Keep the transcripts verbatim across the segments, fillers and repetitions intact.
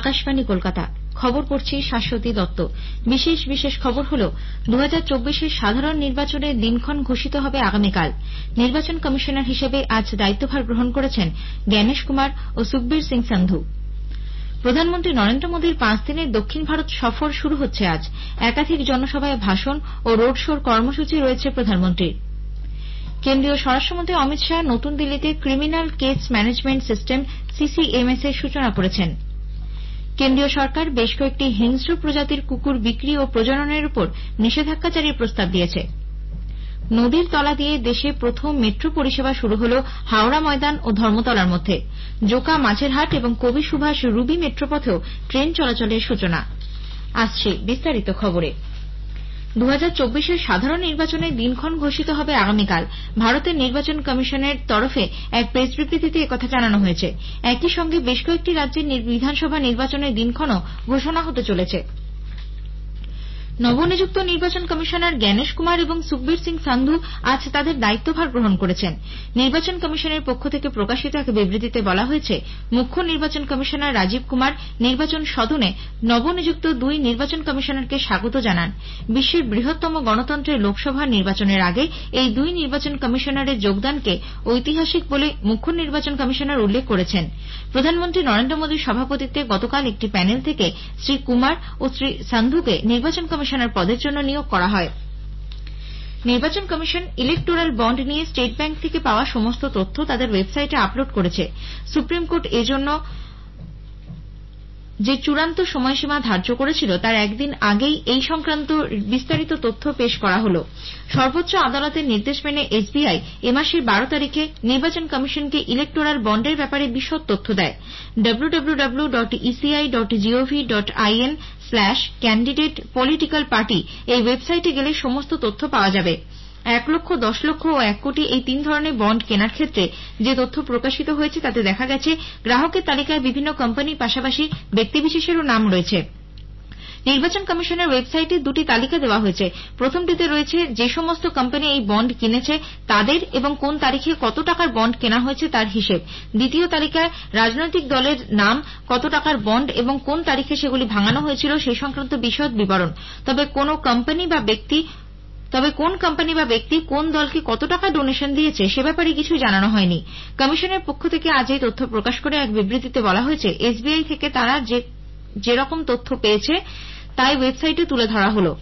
আকাশবাণী কলকাতা। খবর পড়ছি শাশ্বতী দত্ত। বিশেষ বিশেষ খবর হল দু হাজার চব্বিশের সাধারণ নির্বাচনের দিনক্ষণ ঘোষিত হবে আগামীকাল। নির্বাচন কমিশনার হিসেবে আজ দায়িত্বভার গ্রহণ করেছেন জ্ঞানেশ কুমার ও সুখবীর সিং সান্ধু। প্রধানমন্ত্রী নরেন্দ্র মোদীর পাঁচ দিনের দক্ষিণ ভারত সফর শুরু হচ্ছে আজ। একাধিক জনসভায় ভাষণ ও রোড শোর কর্মসূচি রয়েছে প্রধানমন্ত্রীর। কেন্দ্রীয় স্বরাষ্ট্রমন্ত্রী অমিত শাহ নতুন দিল্লিতে criminal case management system CCMS এর সূচনা করেছেন। কেন্দ্রীয় সরকার বেশ কয়েকটি হিংস্র প্রজাতির কুকুর বিক্রি ও প্রজননের উপর নিষেধাজ্ঞা জারির প্রস্তাব দিয়েছে। নদীর তলা দিয়ে দেশে প্রথম মেট্রো পরিষেবা শুরু হল হাওড়া ময়দান ও ধর্মতলার মধ্যে। জোকা মাঝেরহাট এবং কবি সুভাষ রুবি মেট্রোপথেও ট্রেন চলাচলের সূচনা। আসছে বিস্তারিত খবরে। দু হাজার চব্বিশের সাধারণ নির্বাচনের দিনক্ষণ ঘোষিত হবে আগামীকাল। ভারতের নির্বাচন কমিশনের তরফে এক প্রেস বিবৃতিতে একথা জানানো হয়েছে। একই সঙ্গে বেশ কয়েকটি রাজ্যের বিধানসভা নির্বাচনের দিনক্ষণও ঘোষণা হতে চলেছে। নবনিযুক্ত নির্বাচন কমিশনার জ্ঞানেশ কুমার এবং সুখবীর সিং সান্ধু আজ তাদের দায়িত্বভার গ্রহণ করেছেন। নির্বাচন কমিশনের পক্ষ থেকে প্রকাশিত এক বিবৃতিতে বলা হয়েছে, মুখ্য নির্বাচন কমিশনার রাজীব কুমার নির্বাচন সদনে নবনিযুক্ত দুই নির্বাচন কমিশনারকে স্বাগত জানান। বিশ্বের বৃহত্তম গণতন্ত্রের লোকসভা নির্বাচনের আগে এই দুই নির্বাচন কমিশনারের যোগদানকে ঐতিহাসিক বলে মুখ্য নির্বাচন কমিশনার উল্লেখ করেছেন। প্রধানমন্ত্রী নরেন্দ্র মোদীর সভাপতিত্বে গতকাল একটি প্যানেল থেকে শ্রী কুমার ও শ্রী সান্ধুকে নির্বাচন কমিশনার পদের জন্য নিয়োগ করা হয়। নির্বাচন কমিশন ইলেকটোরাল বন্ড নিয়ে স্টেট ব্যাংক থেকে পাওয়া সমস্ত তথ্য তাদের ওয়েবসাইটে আপলোড করেছে। সুপ্রিম কোর্ট এজন্য যে চূড়ান্ত সময়সীমা ধার্য করেছিল তার একদিন আগেই এই সংক্রান্ত বিস্তারিত তথ্য পেশ করা হল। সর্বোচ্চ আদালতের নির্দেশ মেনে এসবিআই এ মাসের বারো তারিখে নির্বাচন কমিশনকে ইলেকটোরাল বন্ডের ব্যাপারে বিশদ তথ্য দেয়। W W W dot ECI dot GOV dot IN slash candidate political party এই ওয়েবসাইটে গেলে সমস্ত তথ্য পাওয়া যাবে। এক লক্ষ দশ লক্ষ ও এক কোটি এই তিন ধরনের বন্ড কেনার ক্ষেত্রে যে তথ্য প্রকাশিত হয়েছে তাতে দেখা গেছে গ্রাহকের তালিকায় বিভিন্ন কোম্পানির পাশাপাশি ব্যক্তিবিশেষেরও নাম রয়েছে। নির্বাচন কমিশনের ওয়েবসাইটে দুটি তালিকা দেওয়া হয়েছে। প্রথমটিতে রয়েছে যে সমস্ত কোম্পানি এই বন্ড কিনেছে তাদের এবং কোন তারিখে কত টাকার বন্ড কেনা হয়েছে তার হিসেব। দ্বিতীয় তালিকায় রাজনৈতিক দলের নাম, কত টাকার বন্ড এবং কোন তারিখে সেগুলি ভাঙানো হয়েছিল সেই সংক্রান্ত বিশদ বিবরণ। তবে কোন কোম্পানি বা ব্যক্তি তবে কোন কোম্পানি বা ব্যক্তি কোন দলকে কত টাকা ডোনেশন দিয়েছে সে ব্যাপারে কিছু জানানো হয়নি। কমিশনের পক্ষ থেকে আজ এই তথ্য প্রকাশ করে এক বিবৃতিতে বলা হয়েছে, এসবিআই থেকে তারা যে যেরকম তথ্য পেয়েছে তাই ওয়েবসাইটে তুলে ধরা হল।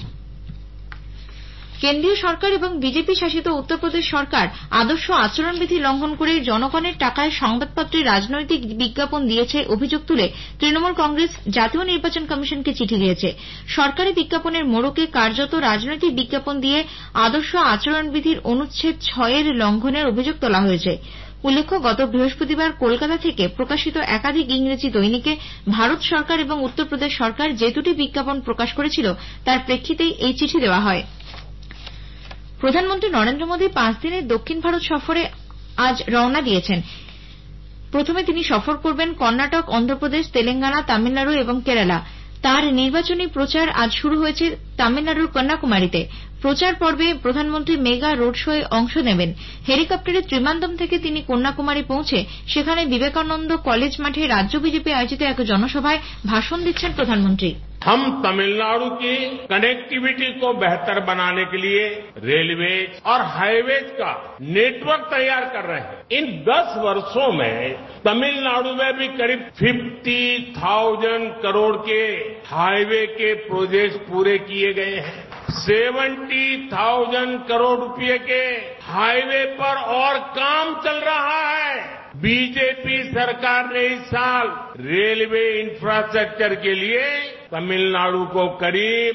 কেন্দ্রীয় সরকার এবং বিজেপি শাসিত উত্তরপ্রদেশ সরকার আদর্শ আচরণবিধি লঙ্ঘন করে জনগণের টাকায় সংবাদপত্রে রাজনৈতিক বিজ্ঞাপন দিয়েছে অভিযোগ তুলে তৃণমূল কংগ্রেস জাতীয় নির্বাচন কমিশনকে চিঠি দিয়েছে। সরকারি বিজ্ঞাপনের মোড়কে কার্যত রাজনৈতিক বিজ্ঞাপন দিয়ে আদর্শ আচরণবিধির অনুচ্ছেদ ছয়ের লঙ্ঘনের অভিযোগ তোলা হয়েছে। উল্লেখ্য, গত বৃহস্পতিবার কলকাতা থেকে প্রকাশিত একাধিক ইংরেজি দৈনিকে ভারত সরকার এবং উত্তরপ্রদেশ সরকার যে দুটি বিজ্ঞাপন প্রকাশ করেছিল তার প্রেক্ষিতেই এই চিঠি দেওয়া হয়। প্রধানমন্ত্রী নরেন্দ্র মোদী পাঁচ দিনের দক্ষিণ ভারত সফরে আজ রওনা দিয়েছেন। প্রথমে তিনি সফর করবেন কর্ণাটক, অন্ধ্রপ্রদেশ, তেলেঙ্গানা, তামিলনাড়ু এবং কেরালা। তার নির্বাচনী প্রচার আজ শুরু হয়েছে তামিলনাড়ুর কন্যাকুমারীতে। প্রচার পর্বে প্রধানমন্ত্রী মেগা রোড শোয়ে অংশ নেবেন। হেলিকপ্টারে ত্রিমান্দম থেকে তিনি কন্যাকুমারী পৌঁছে সেখানে বিবেকানন্দ কলেজ মাঠে রাজ্য বিজেপি আয়োজিত এক জনসভায় ভাষণ দিচ্ছেন প্রধানমন্ত্রী। हम तमिलनाडु की कनेक्टिविटी को बेहतर बनाने के लिए रेलवेज और हाईवेज का नेटवर्क तैयार कर रहे हैं। इन दस वर्षों में तमिलनाडु में भी करीब पचास हज़ार करोड़ के हाईवे के प्रोजेक्ट पूरे किए गए हैं। सत्तर हज़ार करोड़ रुपए के हाईवे पर और काम चल रहा है। बीजेपी सरकार ने इस साल रेलवे इंफ्रास्ट्रक्चर के लिए तमिलनाडु को करीब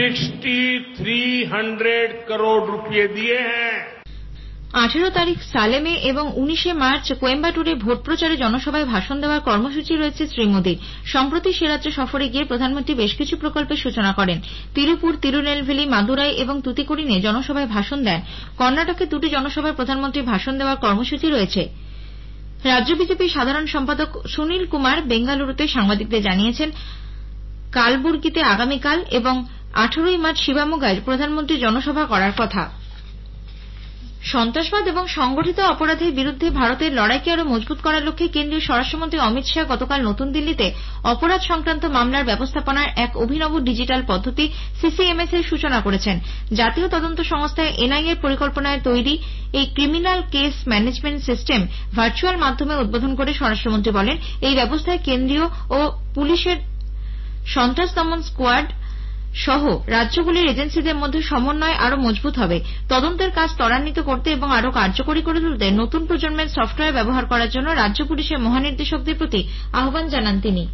तिरसठ सौ करोड़ रुपए दिए हैं। আঠেরো তারিখ সালেমে এবং উনিশে মার্চ কোয়েম্বাটুরে ভোট প্রচারে জনসভায় ভাষণ দেওয়ার কর্মসূচি রয়েছে শ্রী মোদীর। সম্প্রতি সে রাজ্য সফরে গিয়ে প্রধানমন্ত্রী বেশ কিছু প্রকল্পের সূচনা করেন। তিরুপুর, তিরুনেলভেলি, মাদুরাই এবং তুতিকোরিনে জনসভায় ভাষণ দেন। কর্ণাটকে দুটি জনসভায় প্রধানমন্ত্রী ভাষণ দেওয়ার কর্মসূচি রয়েছে। রাজ্য বিজেপির সাধারণ সম্পাদক সুনীল কুমার বেঙ্গালুরুতে সাংবাদিকদের জানিয়েছেন, কালবুর্গিতে আগামীকাল এবং আঠারোই মার্চ শিবামোগায় প্রধানমন্ত্রী জনসভা করার কথা। সন্ত্রাসবাদ এবং সংগঠিত অপরাধের বিরুদ্ধে ভারতের লড়াইকে আরো মজবুত করার লক্ষ্যে কেন্দ্রীয় স্বরাষ্ট্রমন্ত্রী অমিত শাহ গতকাল নতুন দিল্লিতে অপরাধ সংক্রান্ত মামলার ব্যবস্থাপনার এক অভিনব ডিজিটাল পদ্ধতি সিসিএমএস এর সূচনা করেছেন। জাতীয় তদন্ত সংস্থা এনআইএ এর পরিকল্পনায় তৈরি এই criminal case management system virtual মাধ্যমে উদ্বোধন করে স্বরাষ্ট্রমন্ত্রী বলেন, এই ব্যবস্থায় কেন্দ্রীয় ও পুলিশের সন্ত্রাস দমন স্কোয়াড সহ রাজ্যগুলির এজেন্সিদের মধ্যে সমন্বয় আরো মজবুত হবে। তদন্তের কাজ ত্বরান্বিত করতে এবং আরো কার্যকরী করে তুলতে নতুন প্রজন্মের সফটওয়্যার ব্যবহার করার জন্য রাজ্য পুলিশের মহানির্দেশকদের প্রতি আহ্বান জানান তিনি।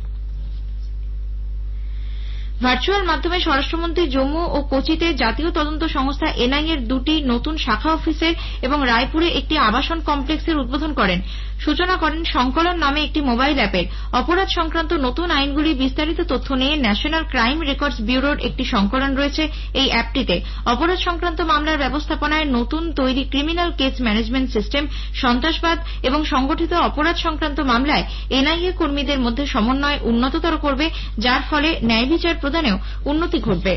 ভার্চুয়াল মাধ্যমে স্বরাষ্ট্রমন্ত্রী জম্মু ও কোচিতে জাতীয় তদন্ত সংস্থা এনআইএ এর দুটি নতুন শাখা অফিসের এবং রায়পুরে একটি আবাসন কমপ্লেক্সের উদ্বোধন করেন। সূচনা করেন সংকলন নামে একটি মোবাইল অ্যাপের। অপরাধ সংক্রান্ত নতুন আইনগুলি বিস্তারিত তথ্য নিয়ে ন্যাশনাল ক্রাইম রেকর্ডস ব্যুরোর একটি সংকলন রয়েছে এই অ্যাপটিতে। অপরাধ সংক্রান্ত মামলার ব্যবস্থাপনায় নতুন তৈরি ক্রিমিনাল কেস ম্যানেজমেন্ট সিস্টেম সন্ত্রাসবাদ এবং সংগঠিত অপরাধ সংক্রান্ত মামলায় এনআইএ কর্মীদের মধ্যে সমন্বয় উন্নততর করবে, যার ফলে ন্যায় বিচার প্রদানেও উন্নতি ঘটবে।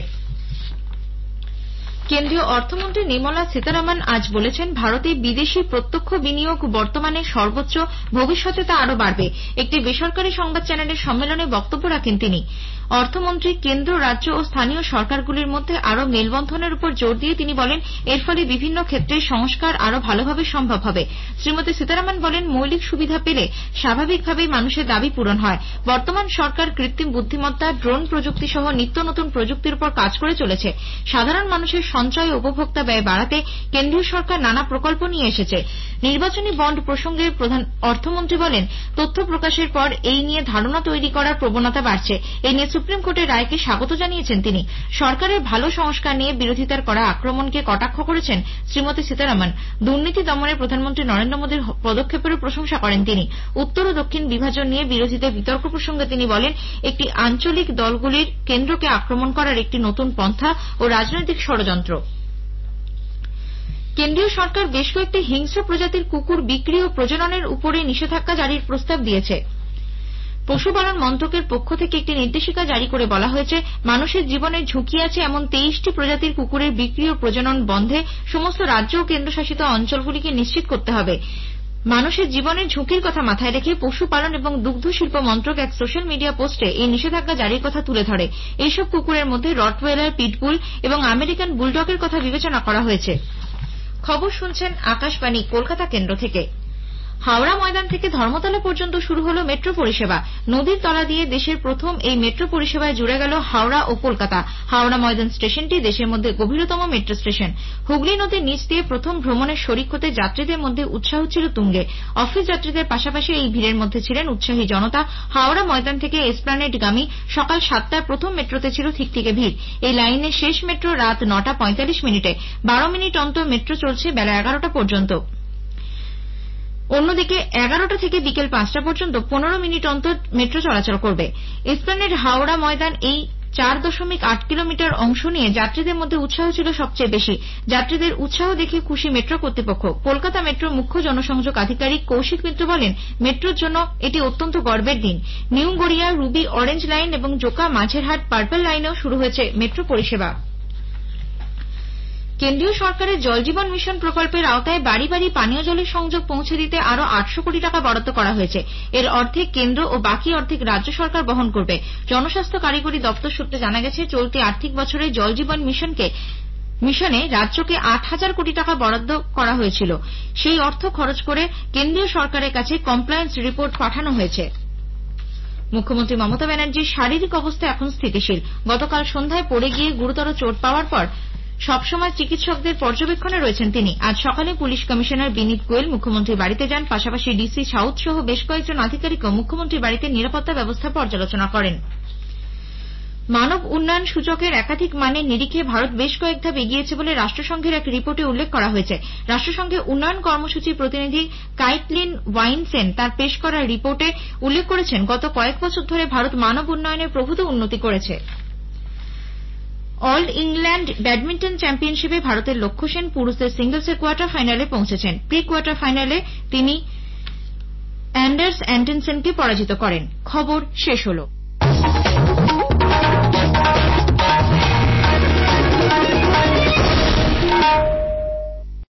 কেন্দ্রীয় অর্থমন্ত্রী নির্মলা সীতারামন আজ বলেছেন, ভারতে বিদেশি প্রত্যক্ষ বিনিয়োগ বর্তমানে সর্বোচ্চ, ভবিষ্যতে তা আরো বাড়বে। একটি বেসরকারি সংবাদ চ্যানেলের সম্মেলনে বক্তব্য রাখেন তিনি। অর্থমন্ত্রী কেন্দ্র, রাজ্য ও স্থানীয় সরকারগুলির মধ্যে আরো মেলবন্ধনের উপর জোর দিয়ে তিনি বলেন, এর ফলে বিভিন্ন ক্ষেত্রে সংস্কার আরো ভালোভাবে সম্ভব হবে। শ্রীমতী সীতারামন বলেন, মৌলিক সুবিধা পেলে স্বাভাবিকভাবেই মানুষের দাবি পূরণ হয়। বর্তমান সরকার কৃত্রিম বুদ্ধিমত্তা, ড্রোন প্রযুক্তি সহ নিত্য নতুন প্রযুক্তির উপর কাজ করে চলেছে। সাধারণ মানুষের সঞ্চয় ও উপভোক্তা ব্যয় বাড়াতে কেন্দ্রীয় সরকার নানা প্রকল্প নিয়ে এসেছে। নির্বাচনী বন্ড প্রসঙ্গে প্রধান অর্থমন্ত্রী বলেন, তথ্য প্রকাশের পর এই নিয়ে ধারণা তৈরি করার প্রবণতা বাড়ছে। এই নিয়ে সুপ্রিম কোর্টের রায়কে স্বাগত জানিয়েছেন তিনি। সরকারের ভালো সংস্কার নিয়ে বিরোধিতার করা আক্রমণকে কটাক্ষ করেছেন শ্রীমতী সীতারামন। দুর্নীতি দমনে প্রধানমন্ত্রী নরেন্দ্র মোদীর পদক্ষেপেরও প্রশংসা করেন তিনি। উত্তর ও দক্ষিণ বিভাজন নিয়ে বিরোধীদের বিতর্ক প্রসঙ্গে তিনি বলেন, একটি আঞ্চলিক দলগুলির কেন্দ্রকে আক্রমণ করার একটি নতুন পন্থা ও রাজনৈতিক ষড়যন্ত্র। কেন্দ্রীয় সরকার বেশ কয়েকটি হিংস্র প্রজাতির কুকুর বিক্রি ও প্রজননের উপরে নিষেধাজ্ঞা জারির প্রস্তাব দিয়েছে। পশুপালন মন্ত্রকের পক্ষ থেকে একটি নির্দেশিকা জারি করে বলা হয়েছে, মানুষের জীবনের ঝুঁকি আছে এমন তেইশটি প্রজাতির কুকুরের বিক্রি ও প্রজনন বন্ধে সমস্ত রাজ্য ও কেন্দ্রশাসিত অঞ্চলগুলিকে নিশ্চিত করতে হবে। মানুষের জীবনের ঝুঁকির কথা মাথায় রেখে পশুপালন এবং দুগ্ধ শিল্প মন্ত্রক এক সোশ্যাল মিডিয়া পোস্টে এই নিষেধাজ্ঞা জারির কথা তুলে ধরে। এইসব কুকুরের মধ্যে রটওয়েলার, পিটবুল এবং আমেরিকান বুলডগের কথা বিবেচনা করা হয়েছে। খবর শুনছেন আকাশবাণী কলকাতা কেন্দ্র থেকে। হাওড়া ময়দান থেকে ধর্মতলা পর্যন্ত শুরু হল মেট্রো পরিষেবা। নদীর তলা দিয়ে দেশের প্রথম এই মেট্রো পরিষেবায় জুড়ে গেল হাওড়া ও কলকাতা। হাওড়া ময়দান স্টেশনটি দেশের মধ্যে গভীরতম মেট্রো স্টেশন। হুগলি নদীর নিচ দিয়ে প্রথম ভ্রমণের শরিক হতে যাত্রীদের মধ্যে উৎসাহ ছিল তুঙ্গে। অফিস যাত্রীদের পাশাপাশি এই ভিড়ের মধ্যে ছিলেন উৎসাহী জনতা। হাওড়া ময়দান থেকে এসপ্ল্যানেডগামী সকাল সাতটায় প্রথম মেট্রোতে ছিল ঠিকঠিকে ভিড়। এই লাইনের শেষ মেট্রো রাত নটা পঁয়তাল্লিশ মিনিটে। বারো মিনিট অন্তর মেট্রো চলছে বেলা এগারোটা পর্যন্ত। অন্যদিকে এগারোটা থেকে বিকেল পাঁচটা পর্যন্ত পনেরো মিনিট অন্তর মেট্রো চলাচল করবে। এসপ্ল্যানেড হাওড়া ময়দান এই চার দশমিক আট কিলোমিটার অংশ নিয়ে যাত্রীদের মধ্যে উৎসাহ ছিল সবচেয়ে বেশি। যাত্রীদের উৎসাহ দেখে খুশি মেট্রো কর্তৃপক্ষ। কলকাতা মেট্রোর মুখ্য জনসংযোগ আধিকারিক কৌশিক মিত্র বলেন, মেট্রোর জন্য এটি অত্যন্ত গর্বের দিন। New Garia, Ruby, orange line এবং জোকা, মাঝেরহাট, পার্পল লাইনেও শুরু হয়েছে মেট্রো পরিষেবা। কেন্দ্রীয় সরকারের জল জীবন মিশন প্রকল্পের আওতায় বাড়ি বাড়ি পানীয় জলের সংযোগ পৌঁছে দিতে আরো আটশো কোটি টাকা বরাদ্দ করা হয়েছে। এর অর্ধেক কেন্দ্র ও বাকি অর্ধেক রাজ্য সরকার বহন করবে। জনস্বাস্থ্য কারিগরি দপ্তর সূত্রে জানা গেছে, চলতি আর্থিক বছরে জল জীবন মিশনকে মিশনে রাজ্যকে আট হাজার কোটি টাকা বরাদ্দ করা হয়েছিল। সেই অর্থ খরচ করে কেন্দ্রীয় সরকারের কাছে কমপ্লায়েন্স রিপোর্ট পাঠানো হয়েছে। মুখ্যমন্ত্রী মমতা ব্যানার্জির শারীরিক অবস্থা এখন স্থিতিশীল। গতকাল সন্ধ্যায় পড়ে গিয়ে গুরুতর চোট পাওয়ার পর সবসময় চিকিৎসকদের পর্যবেক্ষণে রয়েছেন তিনি। আজ সকালে পুলিশ কমিশনার বিনীত গোয়েল মুখ্যমন্ত্রীর বাড়িতে যান। পাশাপাশি ডিসি সাউথ সহ বেশ কয়েকজন আধিকারিকও মুখ্যমন্ত্রীর বাড়িতে নিরাপত্তা ব্যবস্থা পর্যালোচনা করেন। মানব উন্নয়ন সূচকের একাধিক মানের নিরিখে ভারত বেশ কয়েক ধাপ এগিয়েছে বলে রাষ্ট্রসংঘের এক রিপোর্টে উল্লেখ করা হয়েছে। রাষ্ট্রসংঘের উন্নয়ন কর্মসূচির প্রতিনিধি কাইটলিন ওয়াইনসেন তার পেশ করা রিপোর্টে উল্লেখ করেছেন, গত কয়েক বছর ধরে ভারত মানব উন্নয়নে প্রভূত উন্নতি করেছে। অল ইংল্যান্ড ব্যাডমিন্টন চ্যাম্পিয়নশিপে ভারতের লক্ষ্য সেন পুরুষদের সিঙ্গলসের কোয়ার্টার ফাইনালে পৌঁছেছেন। প্রি কোয়ার্টার ফাইনালে তিনি অ্যান্ডার্স অ্যান্টনসেনকে পরাজিত করেন। খবর শেষ হল।